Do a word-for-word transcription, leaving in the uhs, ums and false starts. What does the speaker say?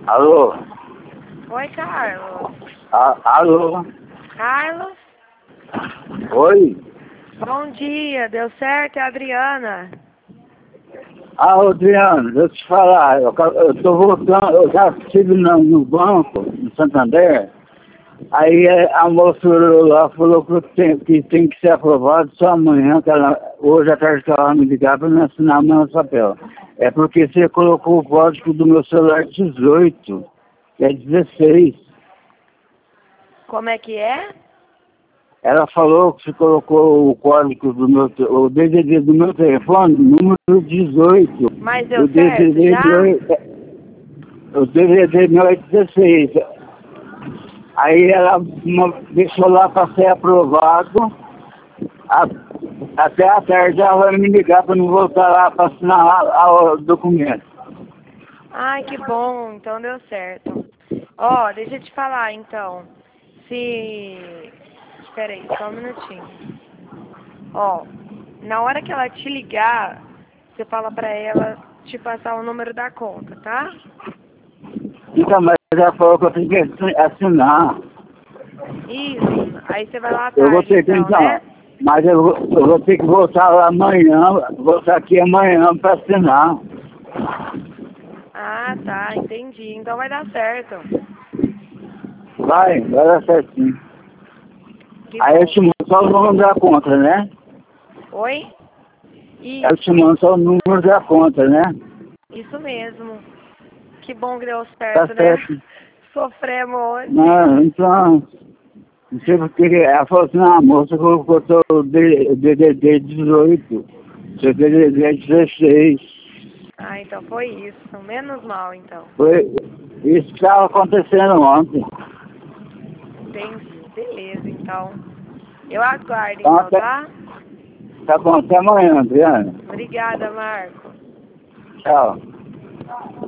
Alô? Oi, Carlos. A, alô? Carlos? Oi? Bom dia, deu certo? É a Adriana. Ah, Adriano, deixa eu te falar, eu, ca- eu tô voltando, eu já estive no, no banco, no Santander, aí eh, a moça olhou lá falou que, eu tenho, que tem que ser aprovado só amanhã, que ela, hoje à tarde que ela vai me ligar para me assinar meu papel. É porque você colocou o código do meu celular dezoito, que é dezesseis. Como é que é? Ela falou que você colocou o código do meu, te- o D V D do meu telefone, número dezoito. Mas O deu certo D V D já? meu, é- o D V D meu é dezesseis. Aí ela ma- deixou lá para ser aprovado. A- até a tarde ela vai me ligar para não voltar lá para assinar a- a- o documento. Ai, que bom, então deu certo. Ó, deixa eu te falar então. Se... Espera aí, só um minutinho. Ó, na hora que ela te ligar, você fala pra ela te passar o número da conta, tá? Então, mas ela falou que eu tenho que assi- assinar. Isso. Aí você vai lá à Eu vou tarde, ter que, então, então, né? mas eu vou, eu vou ter que voltar lá amanhã, voltar aqui amanhã para assinar. Ah, tá, entendi. Então vai dar certo. Vai, vai dar certinho. Que Aí eu bom. te mando só o número da conta, né? Oi? Eu te Isso, mando só o número da conta, né? isso mesmo. Que bom que deu Tá certo, né? certo. Sofremos hoje. Não, então, não sei porque ela falou assim, não, a moça colocou o D D D dezoito, seu D D D dezesseis. Ah, então foi isso. Menos mal, então. Foi isso que estava acontecendo ontem. Entendi. Beleza, então. Eu aguardo, Então, então, até, tá? tá bom, até amanhã, Adriana. Obrigada, Marco. Tchau.